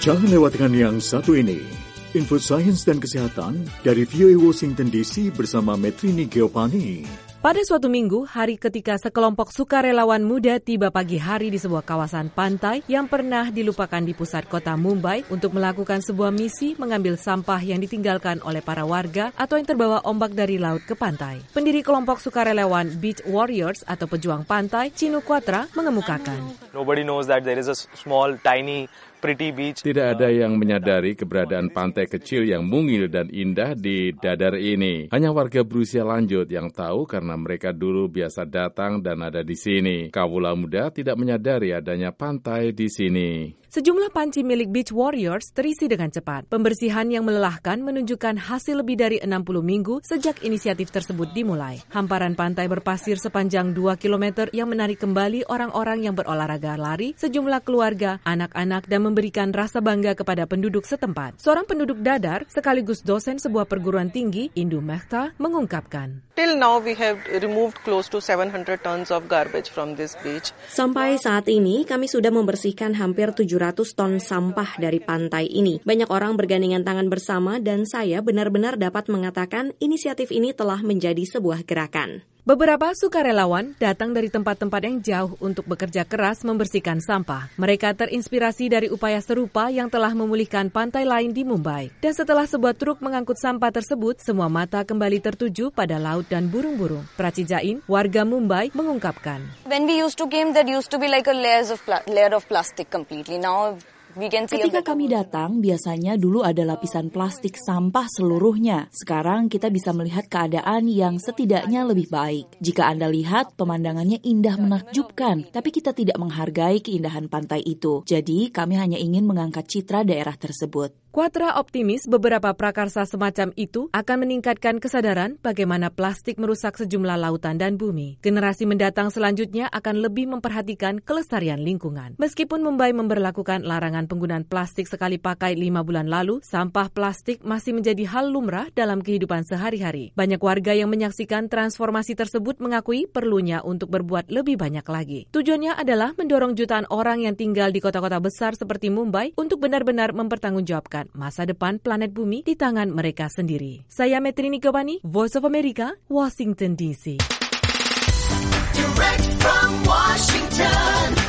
Jangan lewatkan yang satu ini. Info sains dan kesehatan dari VOA Washington DC bersama Metrini Geopani. Pada suatu minggu, hari ketika sekelompok sukarelawan muda tiba pagi hari di sebuah kawasan pantai yang pernah dilupakan di pusat kota Mumbai untuk melakukan sebuah misi mengambil sampah yang ditinggalkan oleh para warga atau yang terbawa ombak dari laut ke pantai. Pendiri kelompok sukarelawan Beach Warriors atau pejuang pantai, Chinu Quatra, mengemukakan. Nobody knows that there is a small, tiny, pretty beach. Tidak ada yang menyadari keberadaan pantai kecil yang mungil dan indah di dadar ini. Hanya warga berusia lanjut yang tahu karena mereka dulu biasa datang dan ada di sini. Kawula muda tidak menyadari adanya pantai di sini. Sejumlah panci milik Beach Warriors terisi dengan cepat. Pembersihan yang melelahkan menunjukkan hasil lebih dari 60 minggu sejak inisiatif tersebut dimulai. Hamparan pantai berpasir sepanjang 2 km yang menarik kembali orang-orang yang berolahraga lari, sejumlah keluarga, anak-anak, dan memberikan rasa bangga kepada penduduk setempat. Seorang penduduk Dadar, sekaligus dosen sebuah perguruan tinggi, Indu Mehta, mengungkapkan. Till now we have removed close to 700 tons of garbage from this beach. Sampai saat ini kami sudah membersihkan hampir 700 ton sampah dari pantai ini. Banyak orang bergandengan tangan bersama dan saya benar-benar dapat mengatakan inisiatif ini telah menjadi sebuah gerakan. Beberapa sukarelawan datang dari tempat-tempat yang jauh untuk bekerja keras membersihkan sampah. Mereka terinspirasi dari upaya serupa yang telah memulihkan pantai lain di Mumbai. Dan setelah sebuah truk mengangkut sampah tersebut, semua mata kembali tertuju pada laut dan burung-burung. Prachi Jain, warga Mumbai, mengungkapkan. When we used to game, there used to be like a layer of plastic completely. Now ketika kami datang, biasanya dulu ada lapisan plastik sampah seluruhnya. Sekarang kita bisa melihat keadaan yang setidaknya lebih baik. Jika Anda lihat, pemandangannya indah menakjubkan, tapi kita tidak menghargai keindahan pantai itu. Jadi, kami hanya ingin mengangkat citra daerah tersebut. Quatra optimis beberapa prakarsa semacam itu akan meningkatkan kesadaran bagaimana plastik merusak sejumlah lautan dan bumi. Generasi mendatang selanjutnya akan lebih memperhatikan kelestarian lingkungan. Meskipun Mumbai memberlakukan larangan penggunaan plastik sekali pakai 5 bulan lalu, sampah plastik masih menjadi hal lumrah dalam kehidupan sehari-hari. Banyak warga yang menyaksikan transformasi tersebut mengakui perlunya untuk berbuat lebih banyak lagi. Tujuannya adalah mendorong jutaan orang yang tinggal di kota-kota besar seperti Mumbai untuk benar-benar mempertanggungjawabkan masa depan planet bumi di tangan mereka sendiri. Saya Metrini Geopani, Voice of America, Washington DC. Direct from Washington.